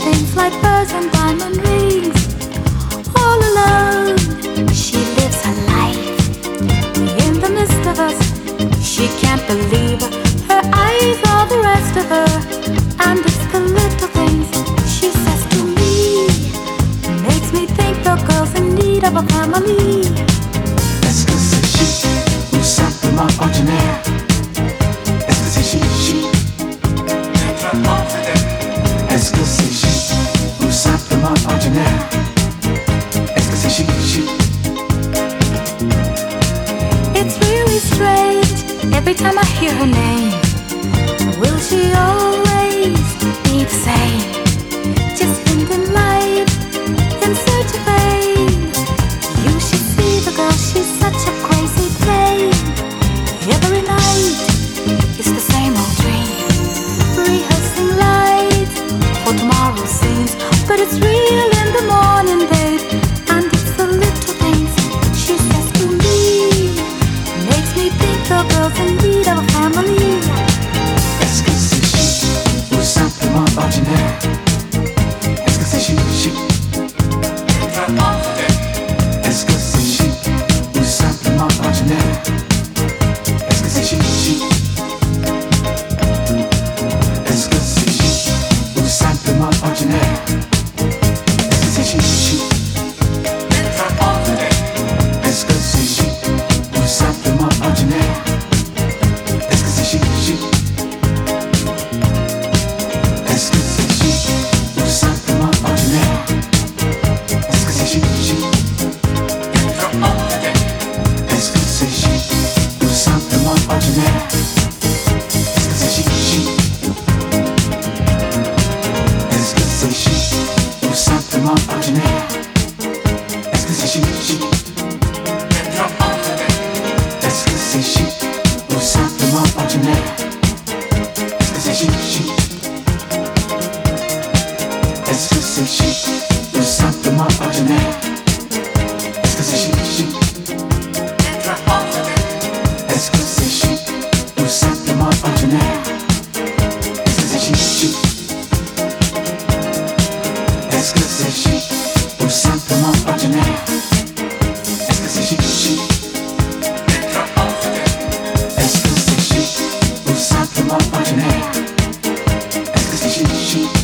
things like pearls and diamond rings. All alone, she lives her life in the midst of us. She can't believe her eyes are the rest of her, and it's the little things she says to me makes me think the girl's in need of a family. Est-ce que c'est chic ou simplement ordinaire? Est-ce que c'est chic? Est-ce que c'est chic ou simplement ordinaire? Est-ce que c'est chic? It's really strange every time I hear her name. Will she always be the same? Just spending life in search of fame. You should see the girl, she's such a crazy flame. Every night it's the same old dream, rehearsing lights for tomorrow's scenes. But it's real in the morning, babe, and it's the little things she says to me makes me think the girl's in need of a family. Est-ce que c'est chic ou simplement ordinaire? Est-ce que c'est chic? Est-ce que c'est chic ou simplement ordinaire? Est-ce que c'est chic? Est-ce que c'est chic ou simplement ordinaire? Est-ce que c'est chic? Est-ce que c'est chic ou simplement ordinaire? Est-ce que c'est chic? Est-ce que c'est chic ou simplement ordinaire? Est-ce que c'est chic? Est-ce que c'est chic ou simplement ordinaire? Est-ce que c'est chic? Est-ce que c'est chic ou simplement ordinaire? Est-ce que c'est chic? Est-ce que c'est chic ou simplement ordinaire? Est-ce que c'est chic? Est-ce que c'est chic ou simplement ordinaire? Est-ce que c'est chic? Est-ce que c'est chic ou simplement ordinaire? Est-ce que c'est chic? Est-ce que c'est chic ou simplement ordinaire? Est-ce que c'est chic? Est-ce que c'est chic ou simplement ordinaire? Est-ce que c'est chic?